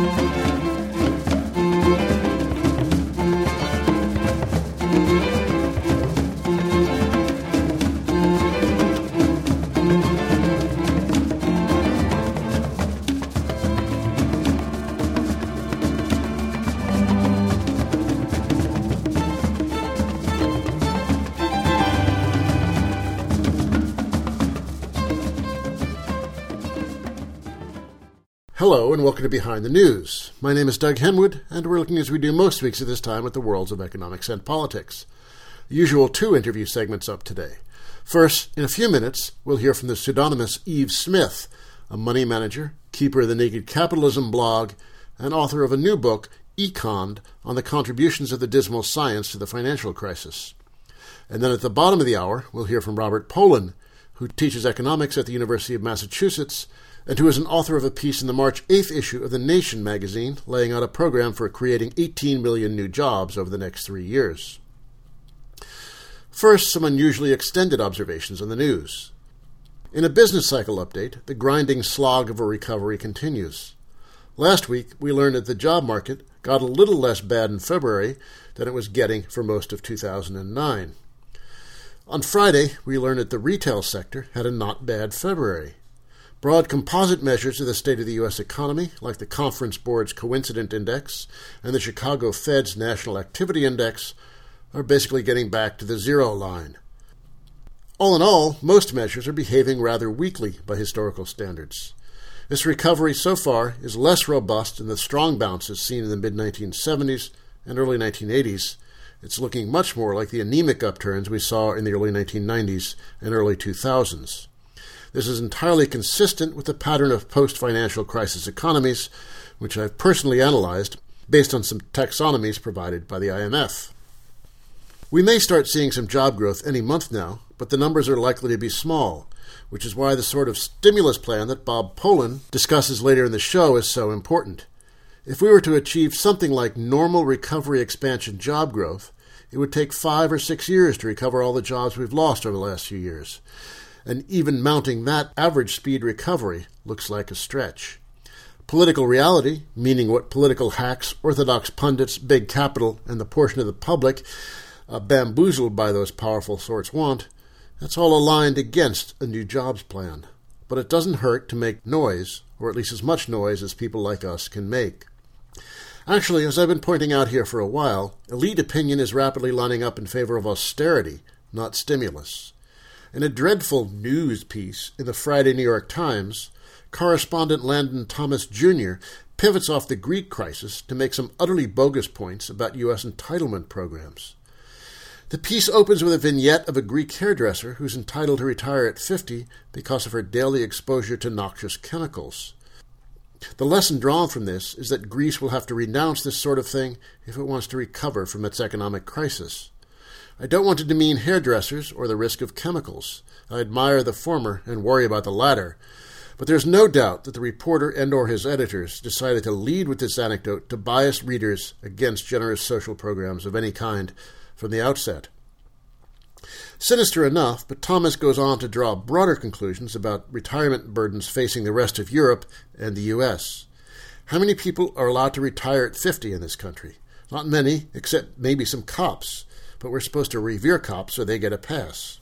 Hello and welcome to Behind the News. My name is Doug Henwood, and we're looking as we do most weeks at this time at the worlds of economics and politics. The usual 2 interview segments up today. First, in a few minutes, we'll hear from the pseudonymous Eve Smith, a money manager, keeper of the Naked Capitalism blog, and author of a new book, Econned, on the contributions of the dismal science to the financial crisis. And then at the bottom of the hour, we'll hear from Robert Pollin, who teaches economics at the University of Massachusetts, and who is an author of a piece in the March 8th issue of The Nation magazine, laying out a program for creating 18 million new jobs over the next 3 years. First, some unusually extended observations on the news. In a business cycle update, the grinding slog of a recovery continues. Last week, we learned that the job market got a little less bad in February than it was getting for most of 2009. On Friday, we learned that the retail sector had a not bad February. Broad composite measures of the state of the U.S. economy, like the Conference Board's Coincident Index and the Chicago Fed's National Activity Index, are basically getting back to the zero line. All in all, most measures are behaving rather weakly by historical standards. This recovery so far is less robust than the strong bounces seen in the mid-1970s and early 1980s. It's looking much more like the anemic upturns we saw in the early 1990s and early 2000s. This is entirely consistent with the pattern of post-financial crisis economies, which I've personally analyzed based on some taxonomies provided by the IMF. We may start seeing some job growth any month now, but the numbers are likely to be small, which is why the sort of stimulus plan that Bob Pollin discusses later in the show is so important. If we were to achieve something like normal recovery expansion job growth, it would take 5 or 6 years to recover all the jobs we've lost over the last few years. And even mounting that average speed recovery looks like a stretch. Political reality, meaning what political hacks, orthodox pundits, big capital, and the portion of the public bamboozled by those powerful sorts want, that's all aligned against a new jobs plan. But it doesn't hurt to make noise, or at least as much noise as people like us can make. Actually, as I've been pointing out here for a while, elite opinion is rapidly lining up in favor of austerity, not stimulus. In a dreadful news piece in the Friday New York Times, correspondent Landon Thomas Jr. pivots off the Greek crisis to make some utterly bogus points about U.S. entitlement programs. The piece opens with a vignette of a Greek hairdresser who's entitled to retire at 50 because of her daily exposure to noxious chemicals. The lesson drawn from this is that Greece will have to renounce this sort of thing if it wants to recover from its economic crisis. I don't want to demean hairdressers or the risk of chemicals. I admire the former and worry about the latter. But there's no doubt that the reporter and or his editors decided to lead with this anecdote to bias readers against generous social programs of any kind from the outset. Sinister enough, but Thomas goes on to draw broader conclusions about retirement burdens facing the rest of Europe and the U.S. How many people are allowed to retire at 50 in this country? Not many, except maybe some cops. But we're supposed to revere cops so they get a pass.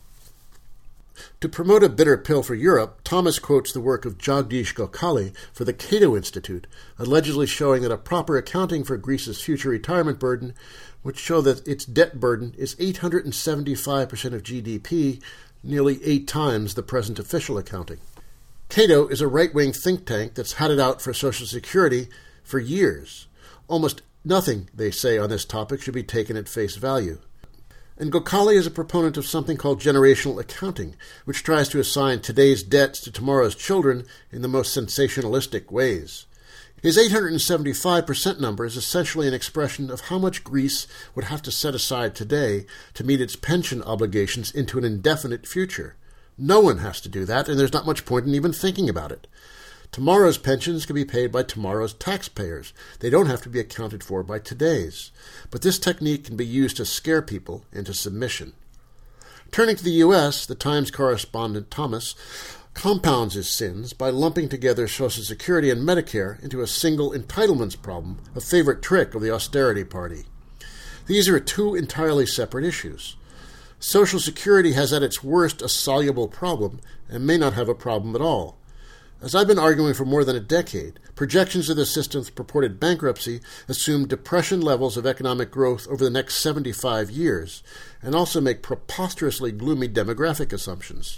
To promote a bitter pill for Europe, Thomas quotes the work of Jagdish Gokhale for the Cato Institute, allegedly showing that a proper accounting for Greece's future retirement burden would show that its debt burden is 875% of GDP, nearly 8 times the present official accounting. Cato is a right-wing think tank that's had it out for Social Security for years. Almost nothing they say on this topic should be taken at face value. And Gokhale is a proponent of something called generational accounting, which tries to assign today's debts to tomorrow's children in the most sensationalistic ways. His 875% number is essentially an expression of how much Greece would have to set aside today to meet its pension obligations into an indefinite future. No one has to do that, and there's not much point in even thinking about it. Tomorrow's pensions can be paid by tomorrow's taxpayers. They don't have to be accounted for by today's. But this technique can be used to scare people into submission. Turning to the U.S., the Times correspondent Thomas compounds his sins by lumping together Social Security and Medicare into a single entitlements problem, a favorite trick of the austerity party. These are two entirely separate issues. Social Security has at its worst a soluble problem and may not have a problem at all. As I've been arguing for more than a decade, projections of the system's purported bankruptcy assume depression levels of economic growth over the next 75 years and also make preposterously gloomy demographic assumptions.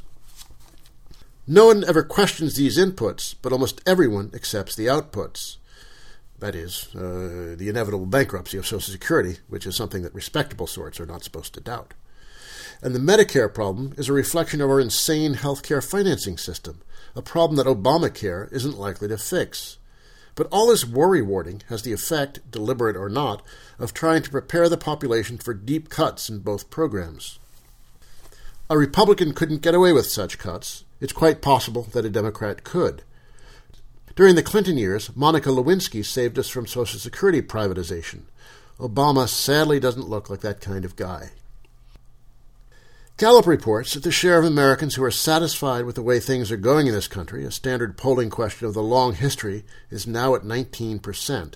No one ever questions these inputs, but almost everyone accepts the outputs. That is, the inevitable bankruptcy of Social Security, which is something that respectable sorts are not supposed to doubt. And the Medicare problem is a reflection of our insane healthcare financing system, a problem that Obamacare isn't likely to fix. But all this worry-warding has the effect, deliberate or not, of trying to prepare the population for deep cuts in both programs. A Republican couldn't get away with such cuts. It's quite possible that a Democrat could. During the Clinton years, Monica Lewinsky saved us from Social Security privatization. Obama sadly doesn't look like that kind of guy. Gallup reports that the share of Americans who are satisfied with the way things are going in this country, a standard polling question of the long history, is now at 19%.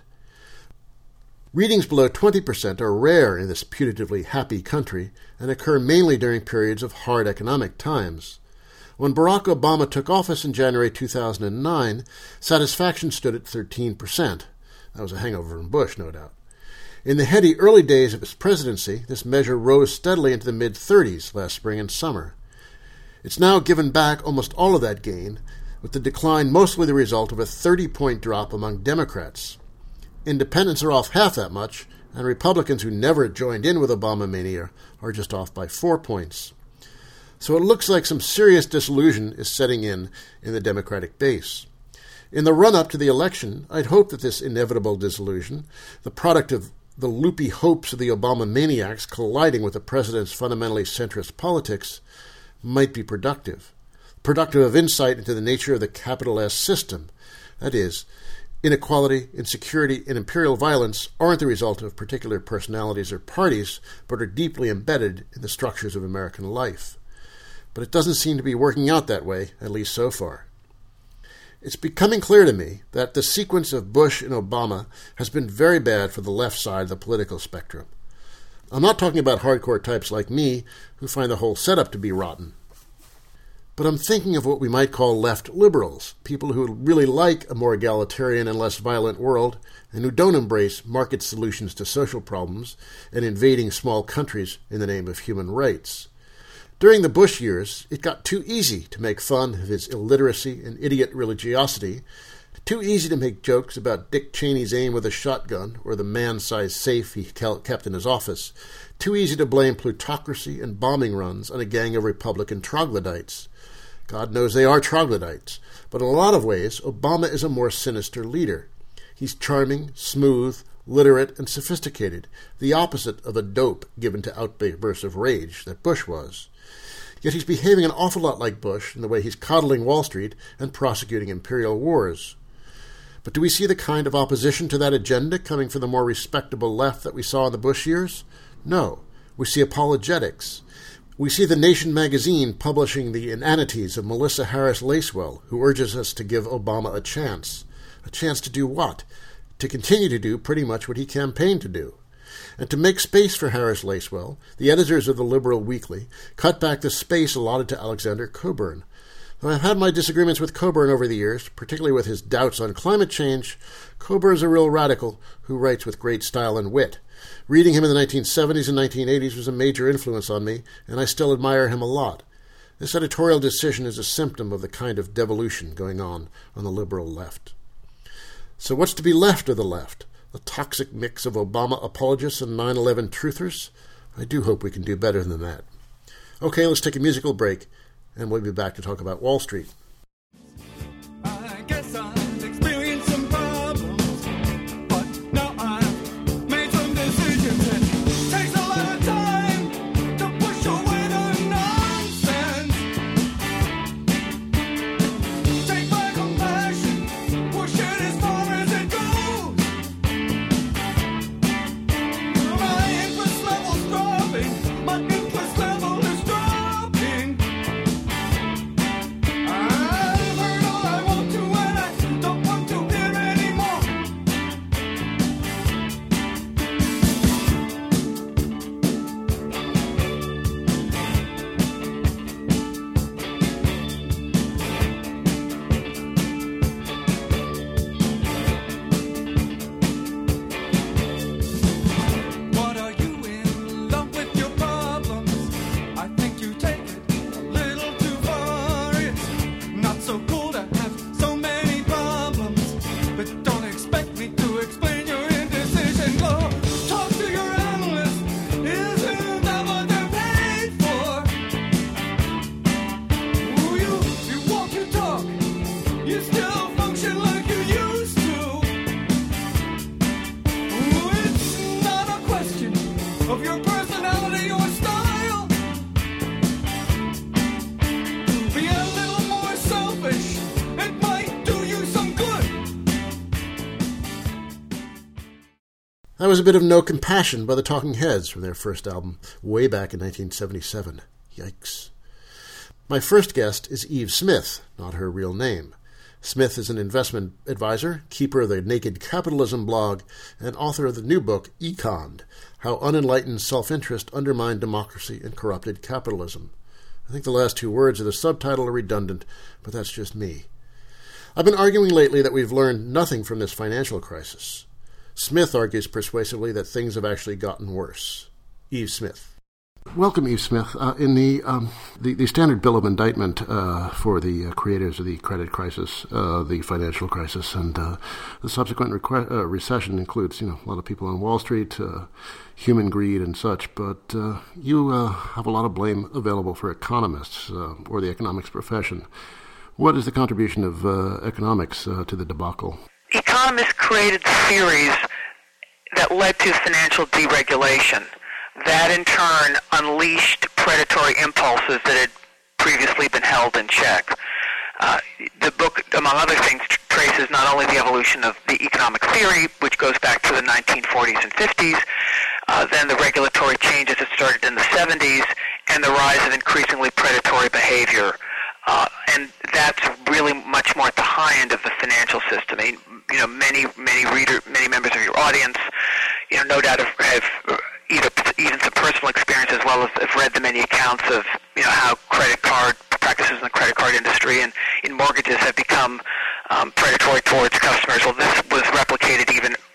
Readings below 20% are rare in this putatively happy country and occur mainly during periods of hard economic times. When Barack Obama took office in January 2009, satisfaction stood at 13%. That was a hangover from Bush, no doubt. In the heady early days of his presidency, this measure rose steadily into the mid-30s last spring and summer. It's now given back almost all of that gain, with the decline mostly the result of a 30-point drop among Democrats. Independents are off half that much, and Republicans who never joined in with Obama mania are just off by 4 points. So it looks like some serious disillusion is setting in the Democratic base. In the run-up to the election, I'd hoped that this inevitable disillusion, the product of the loopy hopes of the Obama maniacs colliding with the president's fundamentally centrist politics, might be productive of insight into the nature of the capital S system. That is, inequality, insecurity, and imperial violence aren't the result of particular personalities or parties, but are deeply embedded in the structures of American life. But it doesn't seem to be working out that way, at least so far. It's becoming clear to me that the sequence of Bush and Obama has been very bad for the left side of the political spectrum. I'm not talking about hardcore types like me who find the whole setup to be rotten. But I'm thinking of what we might call left liberals, people who really like a more egalitarian and less violent world and who don't embrace market solutions to social problems and invading small countries in the name of human rights. During the Bush years, it got too easy to make fun of his illiteracy and idiot religiosity, too easy to make jokes about Dick Cheney's aim with a shotgun or the man-sized safe he kept in his office, too easy to blame plutocracy and bombing runs on a gang of Republican troglodytes. God knows they are troglodytes, but in a lot of ways, Obama is a more sinister leader. He's charming, smooth, literate, and sophisticated, the opposite of a dope given to outbursts of rage that Bush was. Yet he's behaving an awful lot like Bush in the way he's coddling Wall Street and prosecuting imperial wars. But do we see the kind of opposition to that agenda coming from the more respectable left that we saw in the Bush years? No. We see apologetics. We see The Nation magazine publishing the inanities of Melissa Harris Lacewell, who urges us to give Obama a chance. A chance to do what? To continue to do pretty much what he campaigned to do. And to make space for Harris Lacewell, the editors of the Liberal Weekly cut back the space allotted to Alexander Cockburn. Though I've had my disagreements with Cockburn over the years, particularly with his doubts on climate change, Cockburn's a real radical who writes with great style and wit. Reading him in the 1970s and 1980s was a major influence on me, and I still admire him a lot. This editorial decision is a symptom of the kind of devolution going on the liberal left. So what's to be left of the left? The toxic mix of Obama apologists and 9/11 truthers? I do hope we can do better than that. Okay, let's take a musical break, and we'll be back to talk about Wall Street. I guess I've experienced some problems, but now I've made some decisions. It takes a lot of time to push away the nonsense. Take my compassion, push it as far as it goes. My interest level's dropping, my interest level is dropping. That was a bit of No Compassion by the Talking Heads from their first album way back in 1977. Yikes. My first guest is Eve Smith, not her real name. Smith is an investment advisor, keeper of the Naked Capitalism blog, and author of the new book, Econned: How Unenlightened Self-Interest Undermined Democracy and Corrupted Capitalism. I think the last two words of the subtitle are redundant, but that's just me. I've been arguing lately that we've learned nothing from this financial crisis. Smith argues persuasively that things have actually gotten worse. Eve Smith. Welcome, Eve Smith. In the standard bill of indictment for the creators of the credit crisis, the financial crisis, and the subsequent recession includes, a lot of people on Wall Street, human greed and such. But you have a lot of blame available for economists or the economics profession. What is the contribution of economics to the debacle? Economists created theories that led to financial deregulation. That, in turn, unleashed predatory impulses that had previously been held in check. The book, among other things, traces not only the evolution of the economic theory, which goes back to the 1940s and 50s, then the regulatory changes that started in the 70s, and the rise of increasingly predatory behavior. And that's really much more at the high end of the financial system. I mean, many members of your audience, no doubt have either even some personal experience as well as have read the many accounts of, how credit card practices in the credit card industry and in mortgages have become predatory towards customers. Well, this was replicated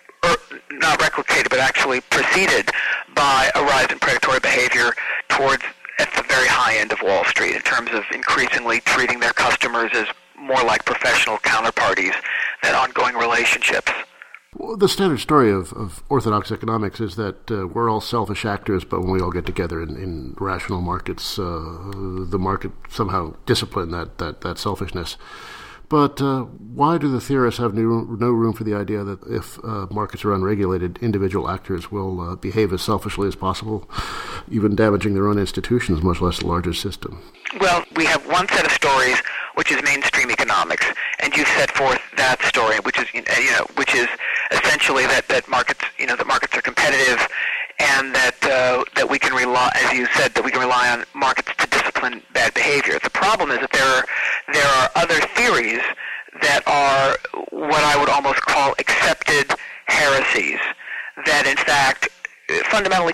not replicated, but actually preceded by a rise in predatory behavior towards at the very high end of Wall Street in terms of increasingly treating their customers as more like professional counterparties than ongoing relationships. Well, the standard story of orthodox economics is that we're all selfish actors, but when we all get together in rational markets, the market somehow discipline that selfishness. But why do the theorists have no room for the idea that if markets are unregulated, individual actors will behave as selfishly as possible, even damaging their own institutions, much less the larger system? Well, we have one set of stories, which is mainstream economics, and you've set forth that story, which is essentially that markets, that markets are competitive, and that we can rely, as you said, that we can rely on markets to discipline bad behavior. The problem is that there are other theories that are what I would almost call accepted heresies that, in fact, fundamentally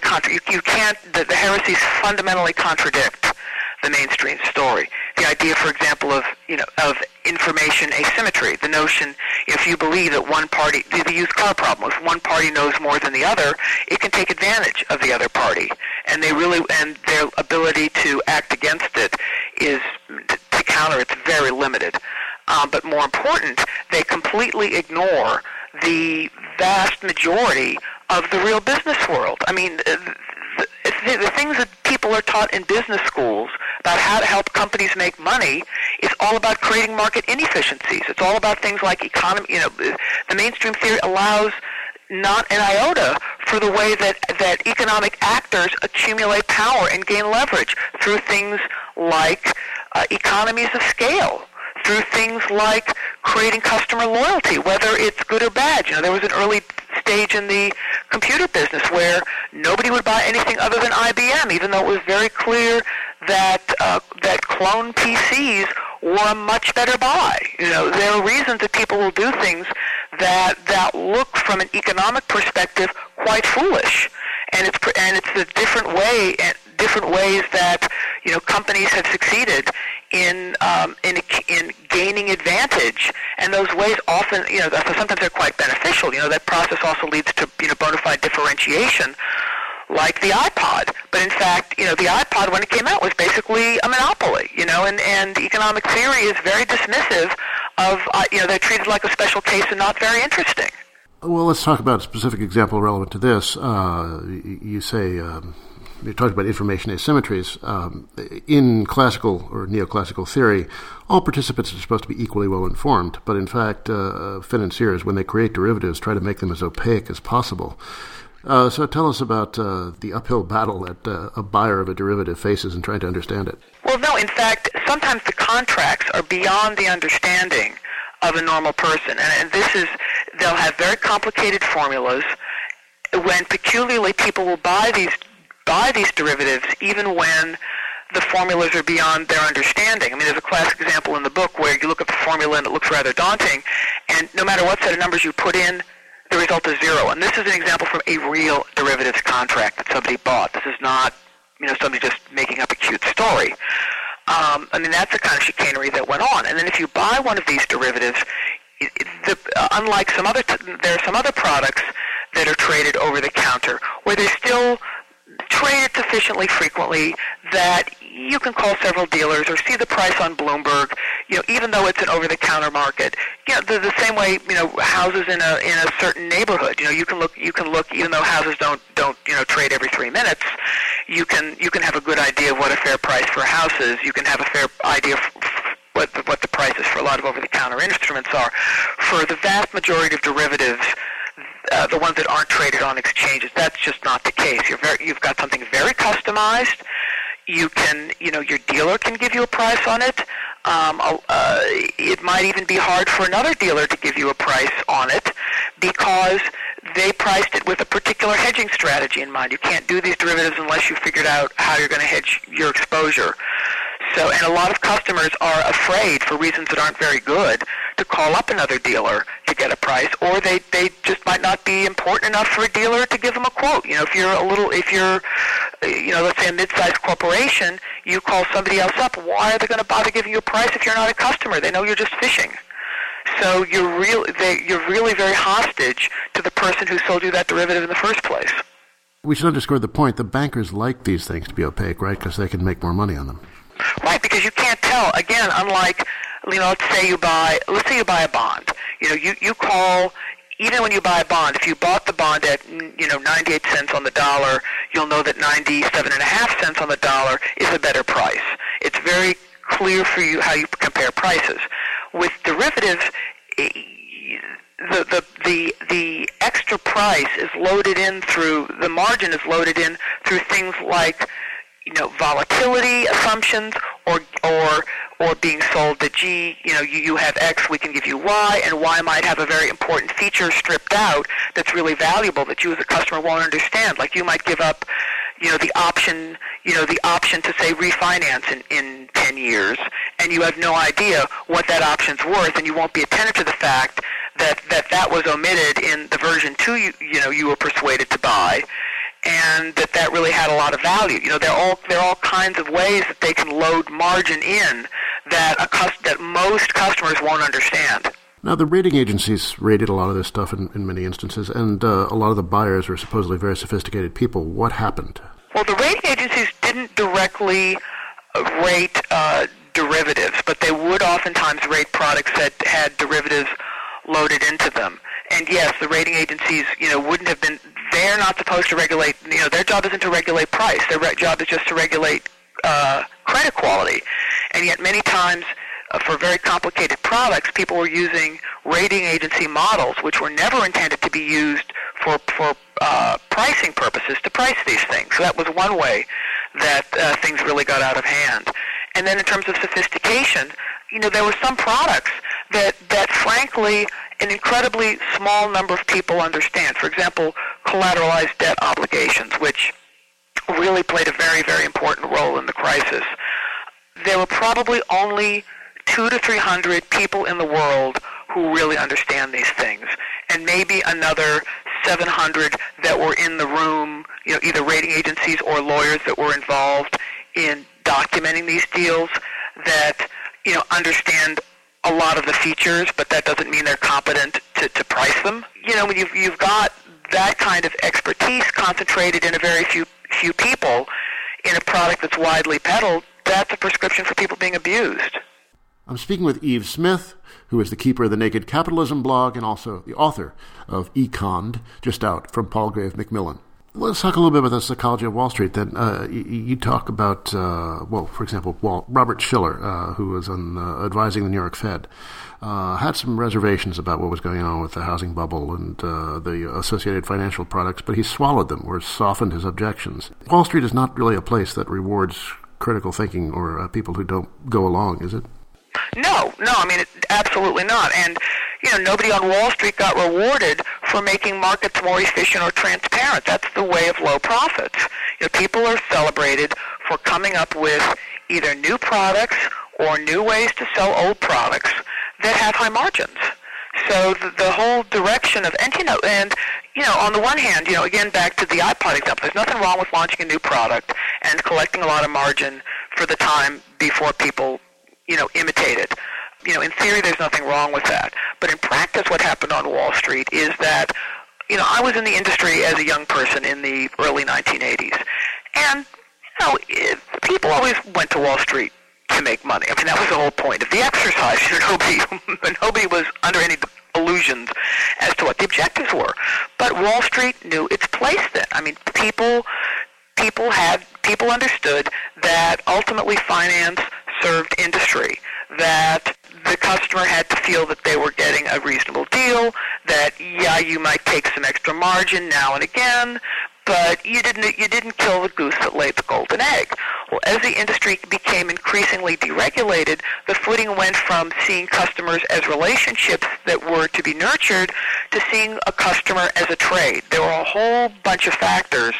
the heresies fundamentally contradict the mainstream story. The idea, for example, of information asymmetry. The notion, if you believe that one party, the used car problem, if one party knows more than the other, it can take advantage of the other party, and their ability to act against it is to counter. It's very limited. But more important, they completely ignore the vast majority of the real business world. I mean, the things that people are taught in business schools about how to help companies make money is all about creating market inefficiencies. It's all about things like economy. The mainstream theory allows not an iota for the way that economic actors accumulate power and gain leverage through things like economies of scale, through things like creating customer loyalty, whether it's good or bad. There was an early stage in the computer business where nobody would buy anything other than IBM, even though it was very clear that clone PCs were a much better buy. There are reasons that people will do things that look from an economic perspective quite foolish, and it's a different ways that companies have succeeded in gaining advantage, and those ways often sometimes they're quite beneficial. That process also leads to bona fide differentiation, like the iPod. But in fact, the iPod when it came out was basically a monopoly. And economic theory is very dismissive of they're treated like a special case and not very interesting. Well, let's talk about a specific example relevant to this. You say you're talking about information asymmetries. In classical or neoclassical theory, all participants are supposed to be equally well informed, but in fact, financiers, when they create derivatives, try to make them as opaque as possible. So tell us about the uphill battle that a buyer of a derivative faces in trying to understand it. Well, no, in fact, sometimes the contracts are beyond the understanding of a normal person, and they'll have very complicated formulas, when peculiarly people will buy these derivatives even when the formulas are beyond their understanding. I mean, there's a classic example in the book where you look at the formula and it looks rather daunting, and no matter what set of numbers you put in, the result is zero. And this is an example from a real derivatives contract that somebody bought. This is not, somebody just making up a cute story. I mean, that's the kind of chicanery that went on. And then if you buy one of these derivatives, unlike there are some other products that are traded over the counter where they're still traded sufficiently frequently that you can call several dealers or see the price on Bloomberg, even though it's an over-the-counter market. The same way, houses in a certain neighborhood, you can look, even though houses don't trade every 3 minutes, you can have a good idea of what a fair price for a house is. You can have a fair idea of what the prices for a lot of over-the-counter instruments are. For the vast majority of derivatives, the ones that aren't traded on exchanges, that's just not the case. You've got something very customized. You can, your dealer can give you a price on it. It might even be hard for another dealer to give you a price on it because they priced it with a particular hedging strategy in mind. You can't do these derivatives unless you figured out how you're going to hedge your exposure. So, and a lot of customers are afraid, for reasons that aren't very good, to call up another dealer to get a price, or they just might not be important enough for a dealer to give them a quote. If you're let's say a mid-sized corporation, you call somebody else up. Why are they going to bother giving you a price if you're not a customer? They know you're just fishing. So you're really very hostage to the person who sold you that derivative in the first place. We should underscore the point. The bankers like these things to be opaque, right? Because they can make more money on them. Right, because you can't tell. Again, unlike, let's say you buy a bond. You call, even when you buy a bond, if you bought the bond at 98 cents on the dollar, you'll know that 97.5 cents on the dollar is a better price. It's very clear for you how you compare prices. With derivatives, the extra price is loaded in through, the margin is loaded in through things like volatility assumptions, or being sold that, you have X, we can give you Y, and Y might have a very important feature stripped out that's really valuable that you as a customer won't understand. Like you might give up, the option to say refinance in 10 years, and you have no idea what that option's worth, and you won't be attentive to the fact that was omitted in the version 2 you were persuaded to buy, and that really had a lot of value. There are all kinds of ways that they can load margin in that most customers won't understand. Now, the rating agencies rated a lot of this stuff in many instances, and a lot of the buyers were supposedly very sophisticated people. What happened? Well, the rating agencies didn't directly rate derivatives, but they would oftentimes rate products that had derivatives loaded into them. And yes, the rating agencies, wouldn't have been, they're not supposed to regulate, their job isn't to regulate price. Their job is just to regulate credit quality. And yet many times, for very complicated products, people were using rating agency models, which were never intended to be used for pricing purposes to price these things. So that was one way that things really got out of hand. And then in terms of sophistication, there were some products that frankly an incredibly small number of people understand. For example, collateralized debt obligations, which really played a very, very important role in the crisis. There were probably only 200 to 300 people in the world who really understand these things, and maybe another 700 that were in the room, either rating agencies or lawyers that were involved in documenting these deals that, understand a lot of the features, but that doesn't mean they're competent to price them. When you've got that kind of expertise concentrated in a very few people in a product that's widely peddled, that's a prescription for people being abused. I'm speaking with Eve Smith, who is the keeper of the Naked Capitalism blog and also the author of Econned, just out from Palgrave Macmillan. Let's talk a little bit about the psychology of Wall Street. Then you talk about, for example, Robert Shiller, who was advising the New York Fed, had some reservations about what was going on with the housing bubble and the associated financial products, but he swallowed them or softened his objections. Wall Street is not really a place that rewards critical thinking or people who don't go along, is it? No, I mean, absolutely not. And, nobody on Wall Street got rewarded for making markets more efficient or transparent. That's the way of low profits. People are celebrated for coming up with either new products or new ways to sell old products that have high margins. So the whole direction of, on the one hand, again, back to the iPod example, there's nothing wrong with launching a new product and collecting a lot of margin for the time before people, imitate it. In theory, there's nothing wrong with that. But in practice, what happened on Wall Street is that, I was in the industry as a young person in the early 1980s. And, people always went to Wall Street to make money. I mean, that was the whole point of the exercise. Nobody was under any illusions as to what the objectives were. But Wall Street knew its place then. I mean, people understood that ultimately finance served industry, that the customer had to feel that they were getting a reasonable deal, that, you might take some extra margin now and again, but you didn't kill the goose that laid the golden egg. Well, as the industry became increasingly deregulated, the footing went from seeing customers as relationships that were to be nurtured to seeing a customer as a trade. There were a whole bunch of factors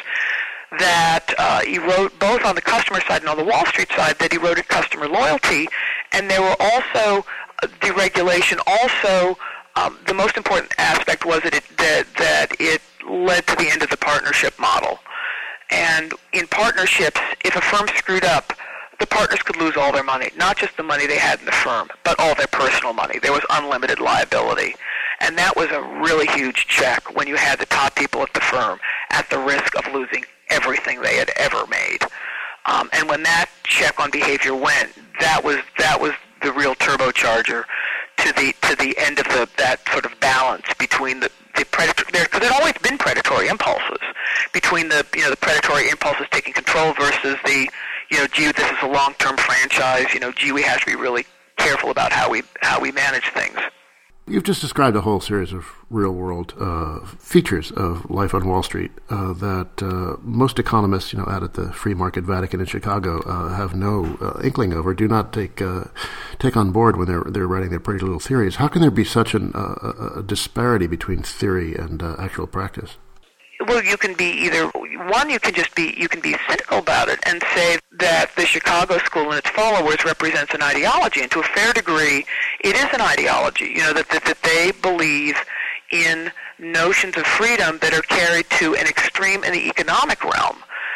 that erode, both on the customer side and on the Wall Street side, that eroded customer loyalty. And there were also deregulation. Also, the most important aspect was that it led to the end of the partnership model. And in partnerships, if a firm screwed up, the partners could lose all their money, not just the money they had in the firm, but all their personal money. There was unlimited liability. And that was a really huge check when you had the top people at the firm at the risk of losing everything they had ever made. And when that check on behavior went, that was the real turbocharger to the end of that sort of balance between the predator, because there had always been predatory impulses, between the predatory impulses taking control versus the gee, this is a long-term franchise, gee, we have to be really careful about how we manage things. You've just described a whole series of real-world features of life on Wall Street that most economists, out at the Free Market Vatican in Chicago, have no inkling of or do not take on board when they're writing their pretty little theories. How can there be such a disparity between theory and actual practice? Well, you can be either one. You can be cynical about it and say that the Chicago School and its followers represents an ideology, and to a fair degree, it is an ideology. That they believe in notions of freedom that are carried to an extreme in the economic realm.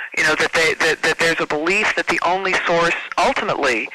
That there's a belief that the only source, ultimately,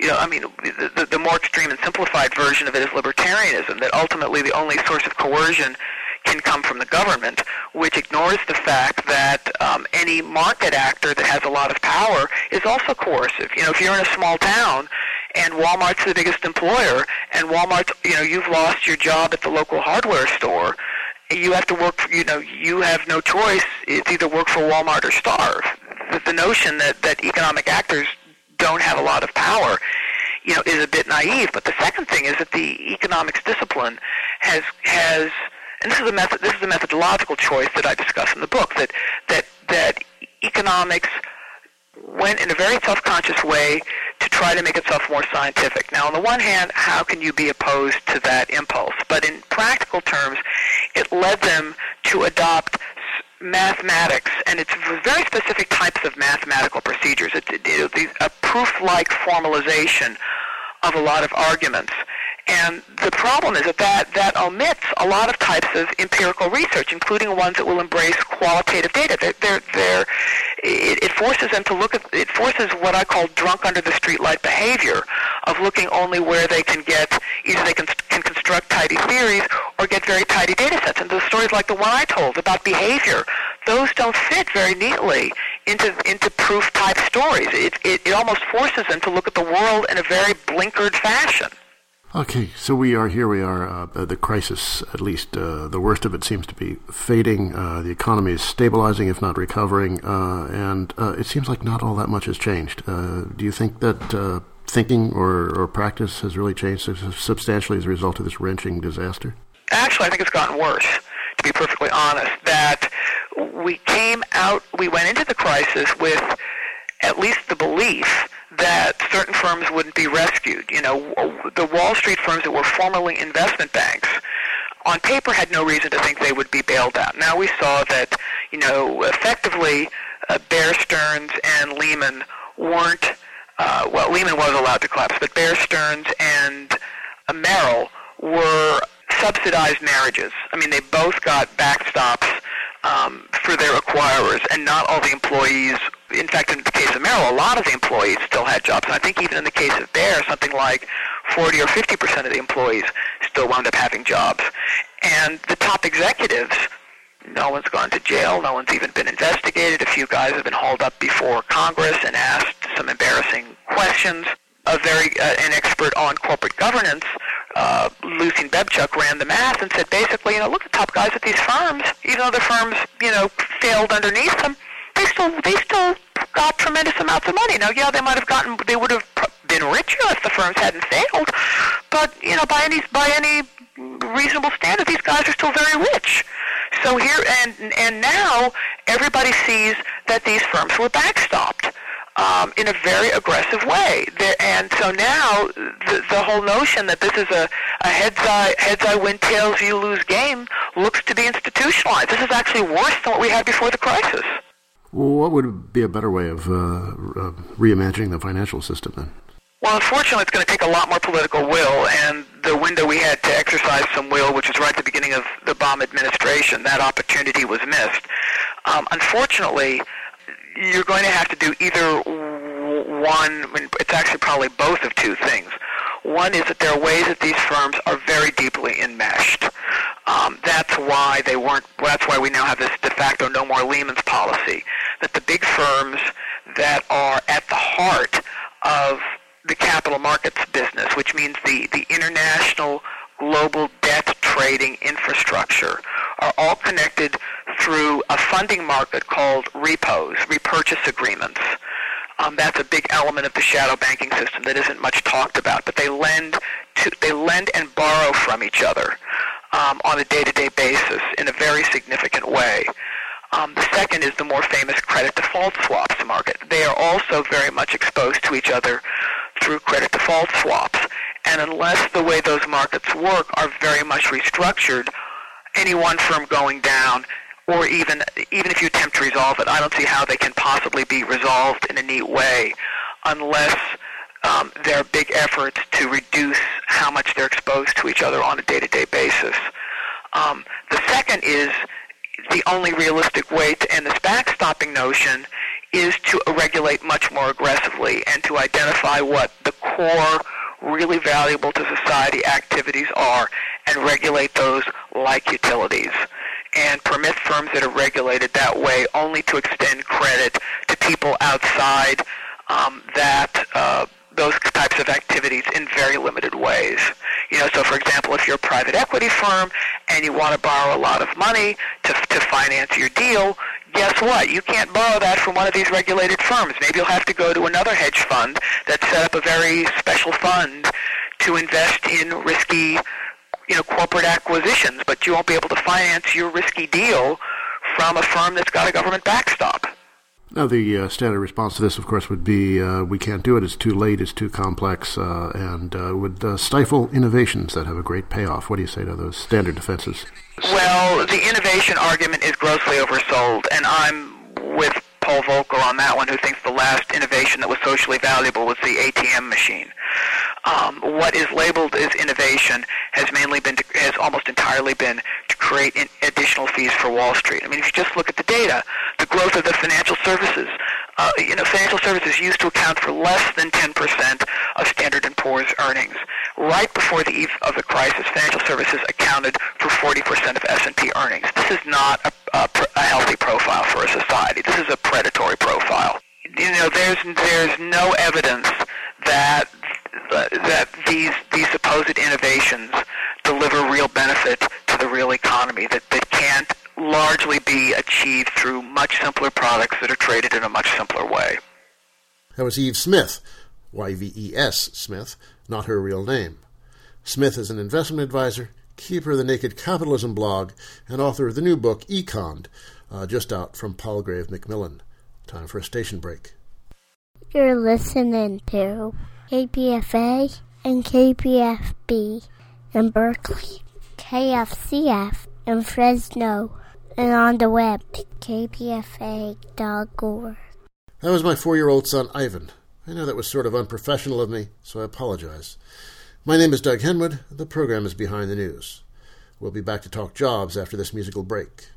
the more extreme and simplified version of it is libertarianism. That ultimately the only source of coercion can come from the government, which ignores the fact that any market actor that has a lot of power is also coercive. If you're in a small town and Walmart's the biggest employer, and Walmart's, you've lost your job at the local hardware store, you have to work, you have no choice. It's either work for Walmart or starve. The notion that economic actors don't have a lot of power, is a bit naive. But the second thing is that the economics discipline has and this is a methodological choice that I discuss in the book, that economics went in a very self-conscious way to try to make itself more scientific. Now, on the one hand, how can you be opposed to that impulse? But in practical terms, it led them to adopt mathematics, and it's very specific types of mathematical procedures. It's a proof-like formalization of a lot of arguments. And the problem is that omits a lot of types of empirical research, including ones that will embrace qualitative data. It forces them to look at, it forces what I call drunk under the streetlight behavior of looking only where they can get, either they can construct tidy theories or get very tidy data sets. And the stories like the one I told about behavior, those don't fit very neatly into proof-type stories. It almost forces them to look at the world in a very blinkered fashion. Okay, so we are, the crisis, at least the worst of it seems to be fading. The economy is stabilizing, if not recovering, and it seems like not all that much has changed. Do you think that thinking or practice has really changed substantially as a result of this wrenching disaster? Actually, I think it's gotten worse, to be perfectly honest, that we went into the crisis with at least the belief that certain firms wouldn't be rescued. You know, the Wall Street firms that were formerly investment banks, on paper, had no reason to think they would be bailed out. Now we saw that, you know, effectively Bear Stearns and Lehman weren't, well, Lehman was allowed to collapse, but Bear Stearns and Merrill were subsidized marriages. I mean, they both got backstops for their acquirers, and not all the employees. In fact, in the case of Merrill, a lot of the employees still had jobs. And I think even in the case of Bear, something like 40 or 50% of the employees still wound up having jobs. And the top executives, no one's gone to jail, no one's even been investigated. A few guys have been hauled up before Congress and asked some embarrassing questions. An expert on corporate governance, Lucien Bebchuk, ran the math and said basically, you know, look at the top guys at these firms, even though the firms, you know, failed underneath them, they still got tremendous amounts of money. Now, yeah, they would have been richer if the firms hadn't failed, but, you know, by any reasonable standard, these guys are still very rich. So here, and now everybody sees that these firms were backstopped in a very aggressive way. And so now the whole notion that this is a heads I win, tails you lose game looks to be institutionalized. This is actually worse than what we had before the crisis. Well, what would be a better way of reimagining the financial system then? Well, unfortunately, it's going to take a lot more political will, and the window we had to exercise some will, which was right at the beginning of the Obama administration, that opportunity was missed. Unfortunately, you're going to have to do either one, it's actually probably both of two things. One is that there are ways that these firms are very deeply enmeshed. That's why we now have this de facto no more Lehman's policy, that the big firms that are at the heart of the capital markets business, which means the international global debt trading infrastructure, are all connected through a funding market called repos, repurchase agreements. That's a big element of the shadow banking system that isn't much talked about, but they lend and borrow from each other on a day-to-day basis in a very significant way. The second is the more famous credit default swaps market. They are also very much exposed to each other through credit default swaps. And unless the way those markets work are very much restructured, any one firm going down, or even if you attempt to resolve it, I don't see how they can possibly be resolved in a neat way unless there are big efforts to reduce how much they're exposed to each other on a day-to-day basis. The second is the only realistic way to end this backstopping notion is to regulate much more aggressively and to identify what the core, really valuable to society activities are and regulate those like utilities, and permit firms that are regulated that way only to extend credit to people outside those types of activities in very limited ways. You know, so for example, if you're a private equity firm and you want to borrow a lot of money to finance your deal, guess what? You can't borrow that from one of these regulated firms. Maybe you'll have to go to another hedge fund that set up a very special fund to invest in risky, you know, corporate acquisitions, but you won't be able to finance your risky deal from a firm that's got a government backstop. Now, the standard response to this, of course, would be we can't do it, it's too late, it's too complex, and would stifle innovations that have a great payoff. What do you say to those standard defenses? Well, the innovation argument is grossly oversold, and I'm with Paul Volcker on that one, who thinks the last innovation that was socially valuable was the ATM machine. What is labeled as innovation has almost entirely been to create additional fees for Wall Street. I mean, if you just look at the data, the growth of the financial services, financial services used to account for less than 10% of Standard & Poor's earnings. Right before the eve of the crisis, financial services accounted for 40% of S&P earnings. This is not a healthy profile for a society. This is a predatory profile. You know, there's no evidence that these supposed innovations deliver real benefit to the real economy, that can't largely be achieved through much simpler products that are traded in a much simpler way. That was Eve Smith, Y-V-E-S Smith, not her real name. Smith is an investment advisor, keeper of the Naked Capitalism blog, and author of the new book, Econ, just out from Palgrave Macmillan. Time for a station break. You're listening to KPFA and KPFB in Berkeley, KFCF in Fresno, and on the web, kpfa.org. That was my 4-year-old son, Ivan. I know that was sort of unprofessional of me, so I apologize. My name is Doug Henwood. The program is Behind the News. We'll be back to talk jobs after this musical break.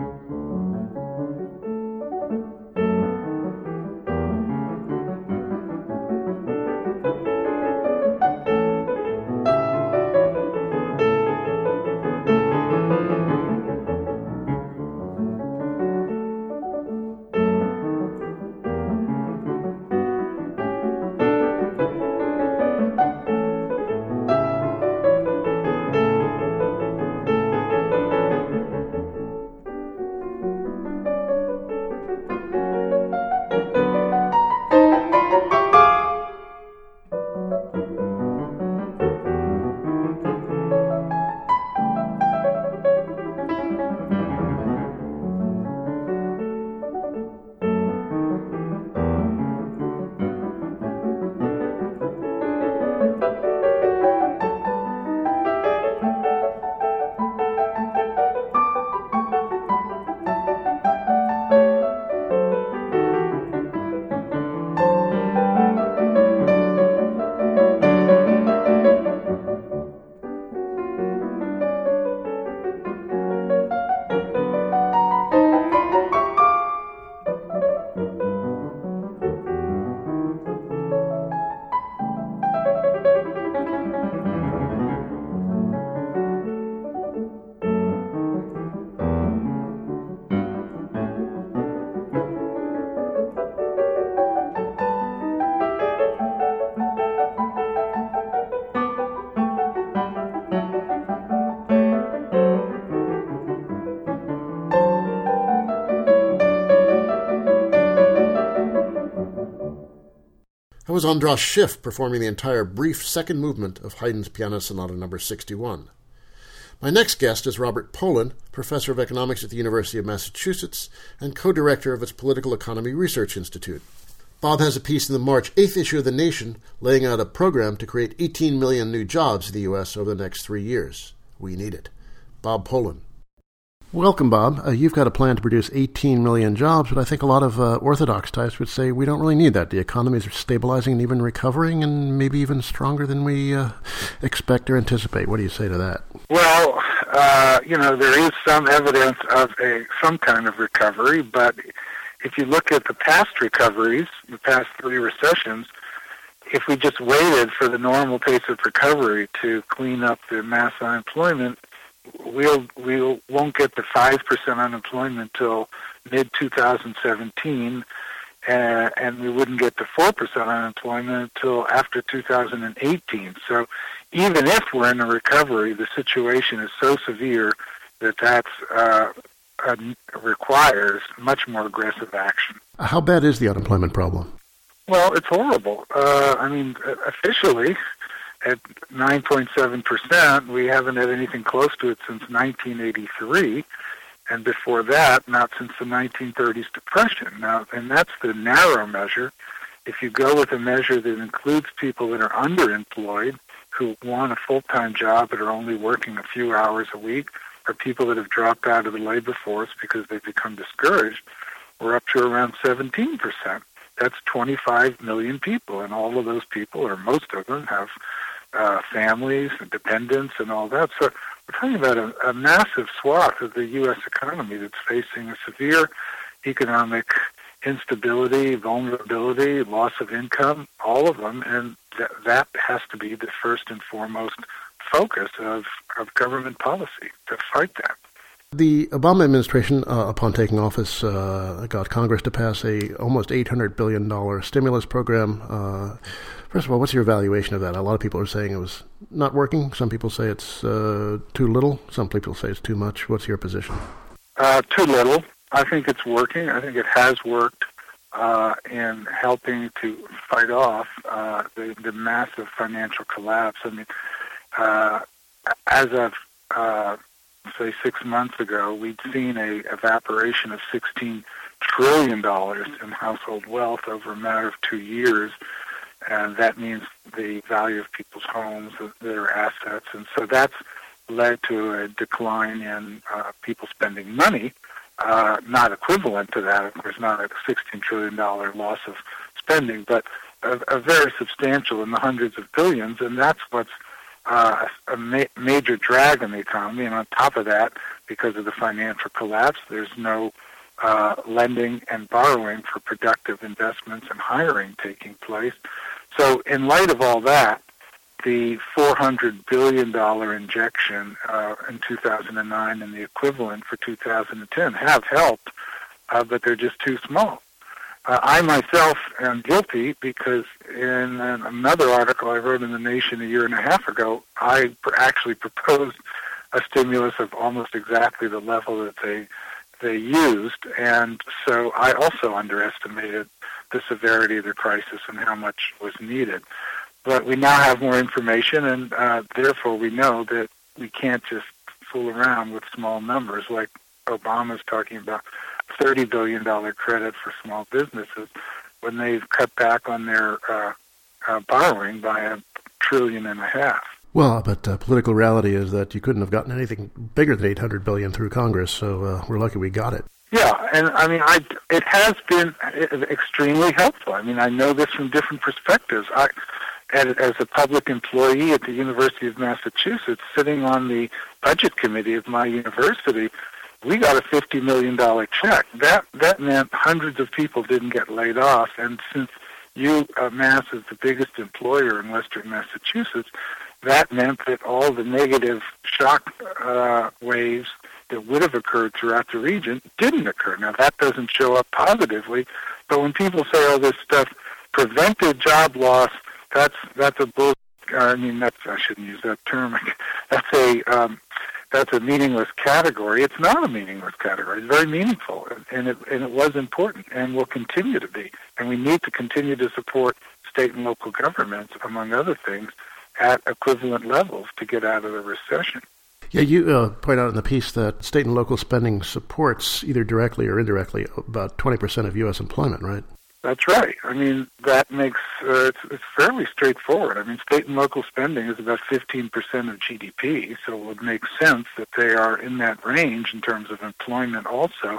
That was Andras Schiff performing the entire brief second movement of Haydn's Piano Sonata No. 61. My next guest is Robert Pollin, professor of economics at the University of Massachusetts and co-director of its Political Economy Research Institute. Bob has a piece in the March 8th issue of The Nation laying out a program to create 18 million new jobs in the U.S. over the next 3 years. We need it. Bob Pollin. Welcome, Bob. You've got a plan to produce 18 million jobs, but I think a lot of orthodox types would say we don't really need that. The economies are stabilizing and even recovering, and maybe even stronger than we expect or anticipate. What do you say to that? Well, there is some evidence of some kind of recovery, but if you look at the past recoveries, the past 3 recessions, if we just waited for the normal pace of recovery to clean up the mass unemployment, we won't get to 5% unemployment until mid-2017, and we wouldn't get to 4% unemployment until after 2018. So even if we're in a recovery, the situation is so severe that requires much more aggressive action. How bad is the unemployment problem? Well, it's horrible. Officially, at 9.7%, we haven't had anything close to it since 1983, and before that, not since the 1930s depression. Now, and that's the narrow measure. If you go with a measure that includes people that are underemployed, who want a full-time job but are only working a few hours a week, or people that have dropped out of the labor force because they've become discouraged, we're up to around 17%. That's 25 million people, and all of those people, or most of them, have families and dependents and all that. So we're talking about a massive swath of the U.S. economy that's facing a severe economic instability, vulnerability, loss of income, all of them, and that has to be the first and foremost focus of government policy to fight that. The Obama administration, upon taking office, got Congress to pass a almost $800 billion stimulus program. First of all, what's your evaluation of that? A lot of people are saying it was not working. Some people say it's too little. Some people say it's too much. What's your position? Too little. I think it's working. I think it has worked in helping to fight off the massive financial collapse. I mean, as of say 6 months ago, we'd seen a evaporation of $16 trillion in household wealth over a matter of 2 years, and that means the value of people's homes, their assets, and so that's led to a decline in people spending money, not equivalent to that, of course, not a $16 trillion loss of spending, but a very substantial in the hundreds of billions, and that's what's a major drag on the economy. And on top of that, because of the financial collapse, there's no lending and borrowing for productive investments and hiring taking place. So in light of all that, the $400 billion injection in 2009 and the equivalent for 2010 have helped, but they're just too small. I myself am guilty because in another article I wrote in The Nation a year and a half ago, I actually proposed a stimulus of almost exactly the level that they used, and so I also underestimated the severity of the crisis and how much was needed. But we now have more information, and therefore we know that we can't just fool around with small numbers like Obama's talking about $30 billion credit for small businesses when they've cut back on their borrowing by $1.5 trillion. Well, but political reality is that you couldn't have gotten anything bigger than $800 billion through Congress, so we're lucky we got it. Yeah, and I mean, it has been extremely helpful. I mean, I know this from different perspectives. As a public employee at the University of Massachusetts, sitting on the budget committee of my university, we got a $50 million check. That meant hundreds of people didn't get laid off, and since UMass is the biggest employer in Western Massachusetts, that meant that all the negative shock waves that would have occurred throughout the region didn't occur. Now, that doesn't show up positively, but when people say, oh, this stuff prevented job loss, that's a bull. I mean, I shouldn't use that term. That's a meaningless category. It's not a meaningless category. It's very meaningful, and it was important, and will continue to be. And we need to continue to support state and local governments, among other things, at equivalent levels to get out of the recession. Yeah, you point out in the piece that state and local spending supports, either directly or indirectly, about 20% of U.S. employment, right? That's right. I mean, that makes it's fairly straightforward. I mean, state and local spending is about 15% of GDP, so it would make sense that they are in that range in terms of employment also.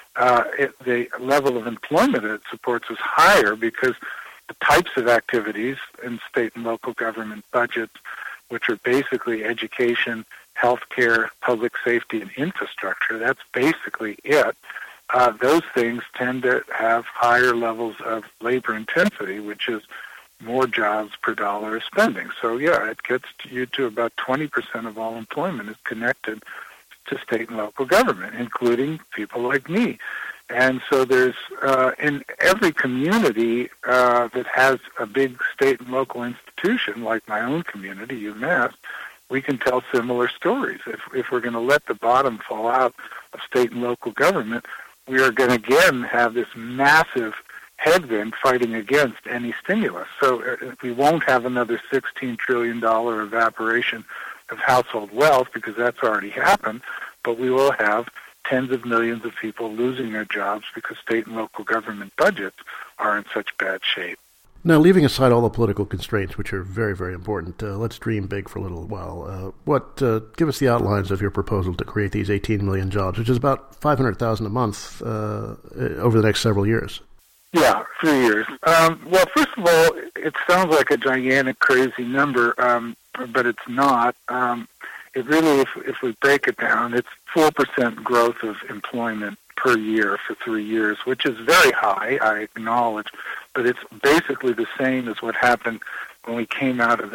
The level of employment it supports is higher because the types of activities in state and local government budgets, which are basically education, healthcare, public safety, and infrastructure, that's basically it. Those things tend to have higher levels of labor intensity, which is more jobs per dollar of spending. So, yeah, it gets you to about 20% of all employment is connected to state and local government, including people like me. And so there's, in every community that has a big state and local institution, like my own community, UMass, we can tell similar stories. If we're going to let the bottom fall out of state and local government, we are going to again have this massive headwind fighting against any stimulus. So we won't have another $16 trillion evaporation of household wealth because that's already happened, but we will have tens of millions of people losing their jobs because state and local government budgets are in such bad shape. Now, leaving aside all the political constraints, which are very, very important, let's dream big for a little while. Give us the outlines of your proposal to create these 18 million jobs, which is about 500,000 a month over the next several years. Yeah, 3 years. Well, first of all, it sounds like a gigantic, crazy number, but it's not. It really, if we break it down, it's 4% growth of employment per year for 3 years, which is very high, I acknowledge, but it's basically the same as what happened when we came out of the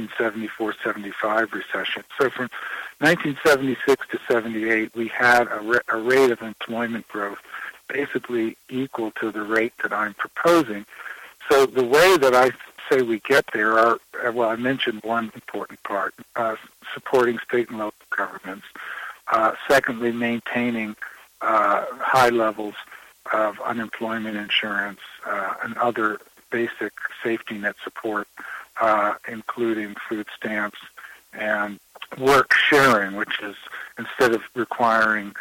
1974-75 recession. So from 1976 to 78, we had a rate of employment growth basically equal to the rate that I'm proposing. So the way that I say we get there are, well, I mentioned one important part, supporting state and local governments. Secondly, maintaining high levels of unemployment insurance and other basic safety net support, including food stamps and work sharing, which is instead of requiring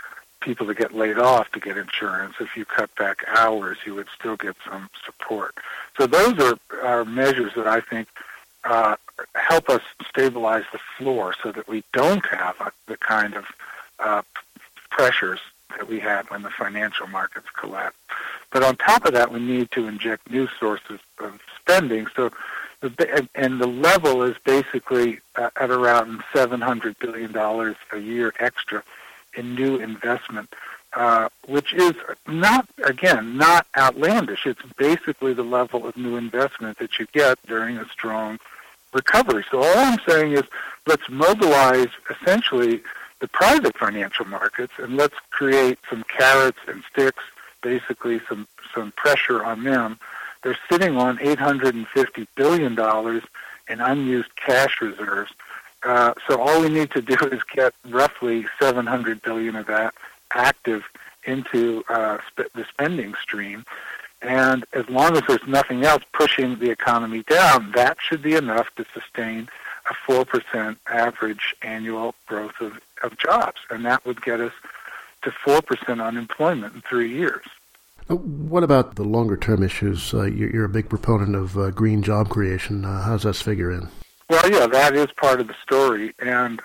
people that get laid off to get insurance. If you cut back hours, you would still get some support. So those are measures that I think help us stabilize the floor so that we don't have the kind of pressures that we had when the financial markets collapsed. But on top of that, we need to inject new sources of spending. So, and the level is basically at around $700 billion a year extra in new investment, which is not outlandish. It's basically the level of new investment that you get during a strong recovery. So all I'm saying is let's mobilize essentially the private financial markets, and let's create some carrots and sticks, basically some pressure on them. They're sitting on $850 billion in unused cash reserves. So all we need to do is get roughly $700 billion of that active into the spending stream. And as long as there's nothing else pushing the economy down, that should be enough to sustain a 4% average annual growth of jobs. And that would get us to 4% unemployment in 3 years. What about the longer-term issues? You're a big proponent of green job creation. How does that figure in? Well, yeah, that is part of the story. And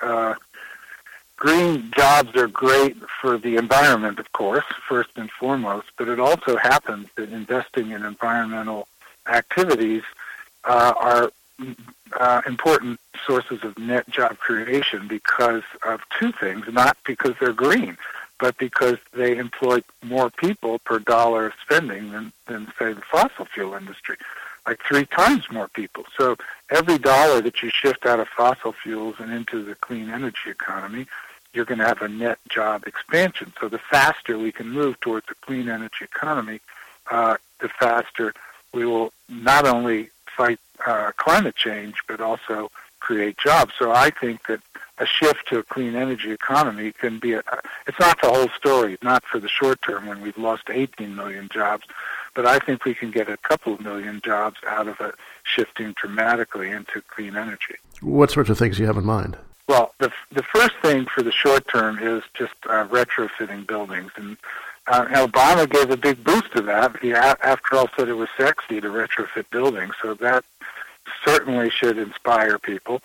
green jobs are great for the environment, of course, first and foremost. But it also happens that investing in environmental activities are important sources of net job creation because of two things, not because they're green, but because they employ more people per dollar of spending than say, the fossil fuel industry, like 3 times more people. So every dollar that you shift out of fossil fuels and into the clean energy economy, you're going to have a net job expansion. So the faster we can move towards a clean energy economy, the faster we will not only fight climate change, but also create jobs. So I think that a shift to a clean energy economy can be it's not the whole story, not for the short term when we've lost 18 million jobs, but I think we can get a couple of million jobs out of it shifting dramatically into clean energy. What sorts of things do you have in mind? Well, the first thing for the short term is just retrofitting buildings. And Obama gave a big boost to that. He, after all, said it was sexy to retrofit buildings, so that certainly should inspire people.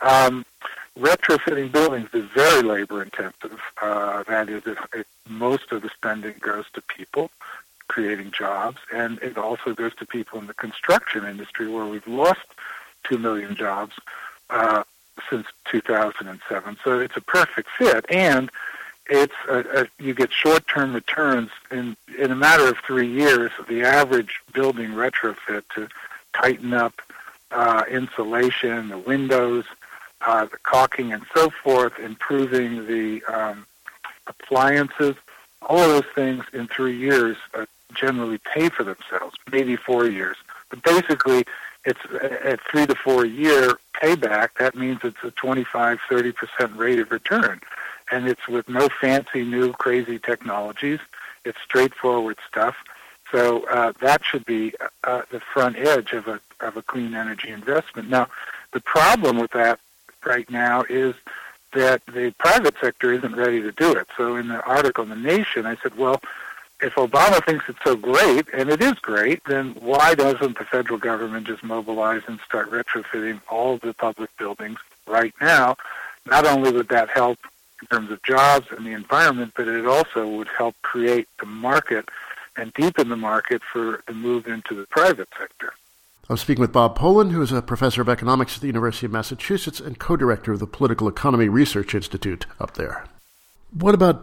Retrofitting buildings is very labor-intensive. That is, most of the spending goes to people creating jobs, and it also goes to people in the construction industry, where we've lost 2 million jobs since 2007. So it's a perfect fit, and it's you get short-term returns in a matter of 3 years. The average building retrofit to tighten up insulation, the windows, the caulking, and so forth, improving the appliances, all of those things in 3 years generally pay for themselves, maybe 4 years. But basically, it's at 3 to 4 year payback. That means it's a 25-30% rate of return. And it's with no fancy new crazy technologies. It's straightforward stuff. So that should be the front edge of a clean energy investment. Now, the problem with that right now is that the private sector isn't ready to do it. So in the article in The Nation, I said, well, if Obama thinks it's so great, and it is great, then why doesn't the federal government just mobilize and start retrofitting all of the public buildings right now? Not only would that help in terms of jobs and the environment, but it also would help create the market and deepen the market for the move into the private sector. I'm speaking with Bob Poland, who is a professor of economics at the University of Massachusetts and co-director of the Political Economy Research Institute up there. What about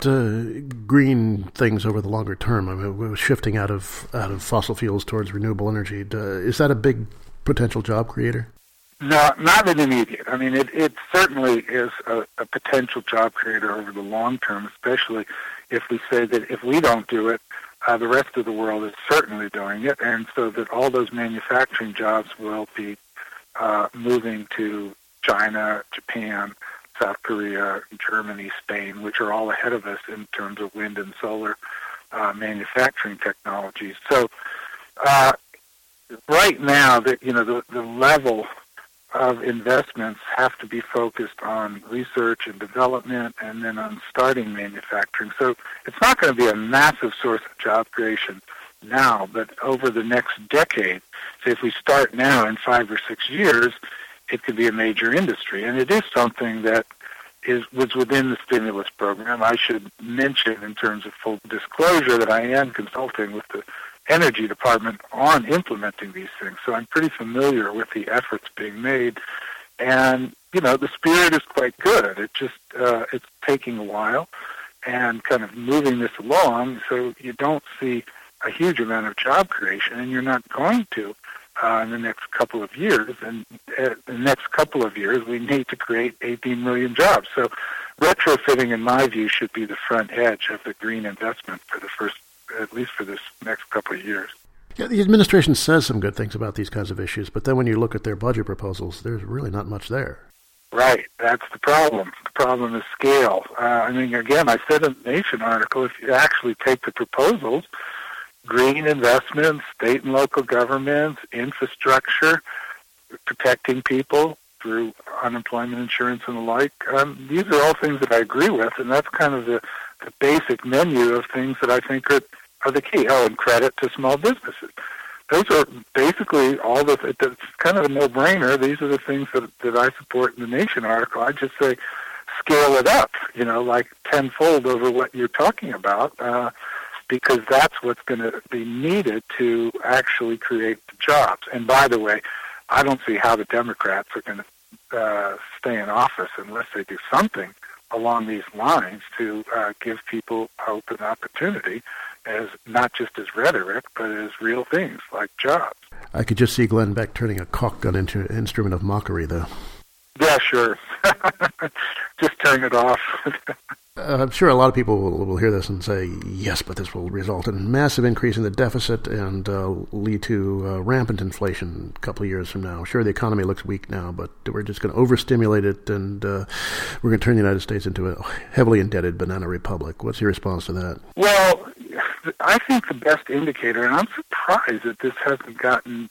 green things over the longer term? I mean, shifting out of fossil fuels towards renewable energy. Is that a big potential job creator? No, not in the immediate. I mean, it certainly is a potential job creator over the long term, especially if we say that if we don't do it, the rest of the world is certainly doing it, and so that all those manufacturing jobs will be moving to China, Japan, South Korea, Germany, Spain, which are all ahead of us in terms of wind and solar manufacturing technologies. So right now, the level of investments have to be focused on research and development and then on starting manufacturing. So it's not going to be a massive source of job creation now, but over the next decade, say if we start now in 5 or 6 years, it could be a major industry. And it is something that was within the stimulus program. I should mention, in terms of full disclosure, that I am consulting with the Energy Department on implementing these things. So I'm pretty familiar with the efforts being made. And, the spirit is quite good. It just, it's taking a while and kind of moving this along, so you don't see a huge amount of job creation, and you're not going to in the next couple of years. And in the next couple of years, we need to create 18 million jobs. So retrofitting, in my view, should be the front edge of the green investment for the first, at least for this next couple of years. Yeah, the administration says some good things about these kinds of issues, but then when you look at their budget proposals, there's really not much there. Right, that's the problem. The problem is scale. Again, I said in the Nation article, if you actually take the proposals, green investments, state and local governments, infrastructure, protecting people through unemployment insurance and the like, these are all things that I agree with, and that's kind of the basic menu of things that I think are the key. Oh, and credit to small businesses. Those are basically all it's kind of a no-brainer. These are the things that I support in the Nation article. I just say scale it up, like tenfold over what you're talking about, because that's what's going to be needed to actually create the jobs. And by the way, I don't see how the Democrats are going to stay in office unless they do something along these lines to give people hope and opportunity, as not just as rhetoric, but as real things like jobs. I could just see Glenn Beck turning a caulk gun into an instrument of mockery, though. Yeah, sure. Just turn it off. I'm sure a lot of people will hear this and say, yes, but this will result in a massive increase in the deficit and lead to rampant inflation a couple of years from now. Sure, the economy looks weak now, but we're just going to overstimulate it, and we're going to turn the United States into a heavily indebted banana republic. What's your response to that? Well, I think the best indicator, and I'm surprised that this hasn't gotten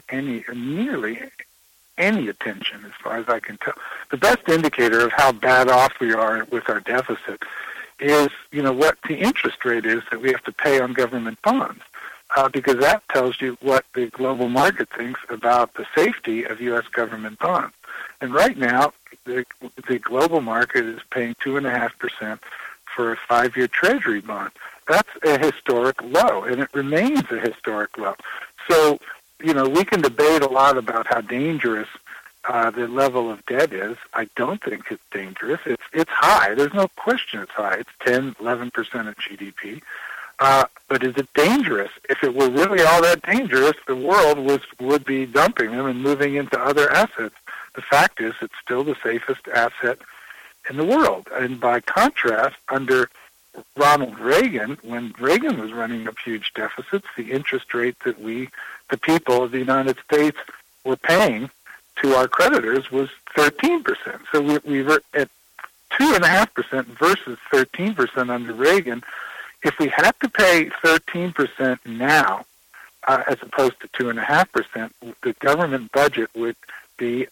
nearly any attention as far as I can tell. The best indicator of how bad off we are with our deficit is, what the interest rate is that we have to pay on government bonds, because that tells you what the global market thinks about the safety of U.S. government bonds. And right now, the global market is paying 2.5% for a 5-year Treasury bond. That's a historic low, and it remains a historic low. So, we can debate a lot about how dangerous the level of debt is. I don't think it's dangerous. It's high. There's no question it's high. It's 10, 11% of GDP. But is it dangerous? If it were really all that dangerous, the world would be dumping them and moving into other assets. The fact is, it's still the safest asset in the world. And by contrast, under Ronald Reagan, when Reagan was running up huge deficits, the interest rate that the people of the United States were paying to our creditors was 13%. So we were at 2.5% versus 13% under Reagan. If we had to pay 13% now, as opposed to 2.5%, the government budget would be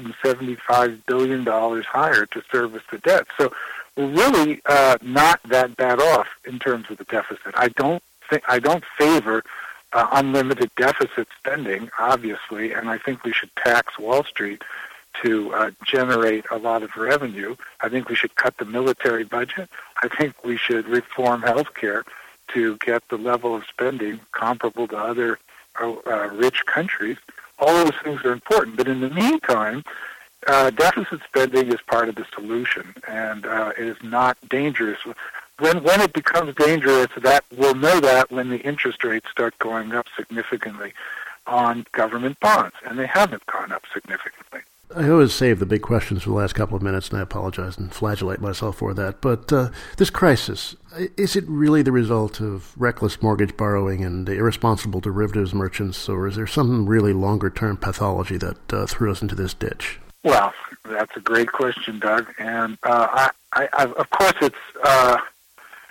$175 billion higher to service the debt. So we're really not that bad off in terms of the deficit. I don't favor unlimited deficit spending, obviously, and I think we should tax Wall Street to generate a lot of revenue. I think we should cut the military budget. I think we should reform health care to get the level of spending comparable to other rich countries. All those things are important, but in the meantime, deficit spending is part of the solution, and it is not dangerous. When it becomes dangerous, that we'll know that when the interest rates start going up significantly on government bonds, and they haven't gone up significantly. I always save the big questions for the last couple of minutes, and I apologize and flagellate myself for that. But this crisis, is it really the result of reckless mortgage borrowing and irresponsible derivatives merchants, or is there some really longer-term pathology that threw us into this ditch? Well, that's a great question, Doug. And of course,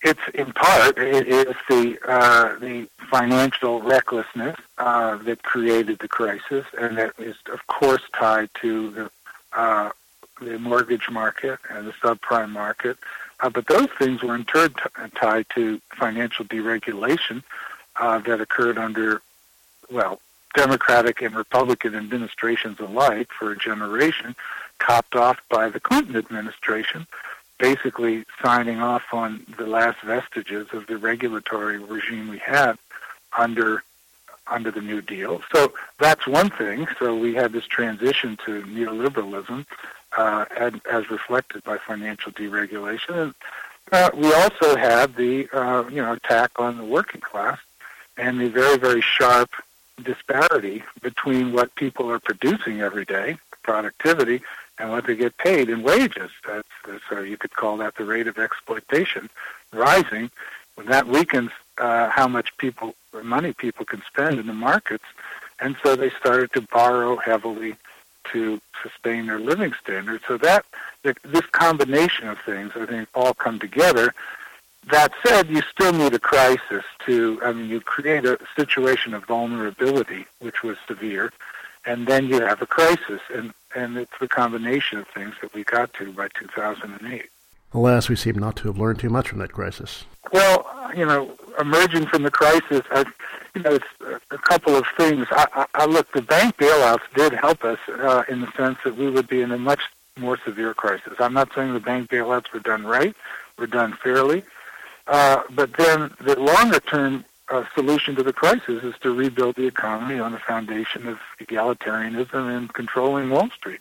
It's in part it is the financial recklessness that created the crisis, and that is of course tied to the mortgage market and the subprime market. But those things were in turn tied to financial deregulation that occurred under, well, Democratic and Republican administrations alike for a generation, topped off by the Clinton administration, basically signing off on the last vestiges of the regulatory regime we had under the New Deal. So that's one thing. So we had this transition to neoliberalism as reflected by financial deregulation. And we also had the attack on the working class and the very, very sharp disparity between what people are producing every day, productivity, and what they get paid in wages. So you could call that the rate of exploitation rising. When that weakens how much money people can spend in the markets, and so they started to borrow heavily to sustain their living standards. So that this combination of things, I think, all come together. That said, you still need a crisis you create a situation of vulnerability, which was severe, and then you have a crisis, and it's the combination of things that we got to by 2008. Alas, we seem not to have learned too much from that crisis. Well, emerging from the crisis, it's a couple of things. I look, the bank bailouts did help us in the sense that we would be in a much more severe crisis. I'm not saying the bank bailouts were done right, were done fairly, but then the longer-term solution to the crisis is to rebuild the economy on the foundation of egalitarianism and controlling Wall Street.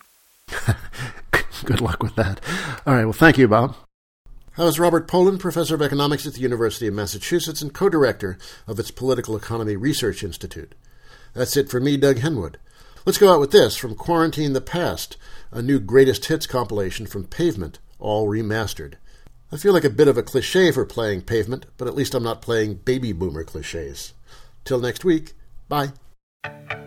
Good luck with that. All right, well, thank you, Bob. That was Robert Poland, professor of economics at the University of Massachusetts and co-director of its Political Economy Research Institute. That's it for me, Doug Henwood. Let's go out with this from Quarantine the Past, a new greatest hits compilation from Pavement, all remastered. I feel like a bit of a cliché for playing Pavement, but at least I'm not playing baby boomer clichés. Till next week, bye.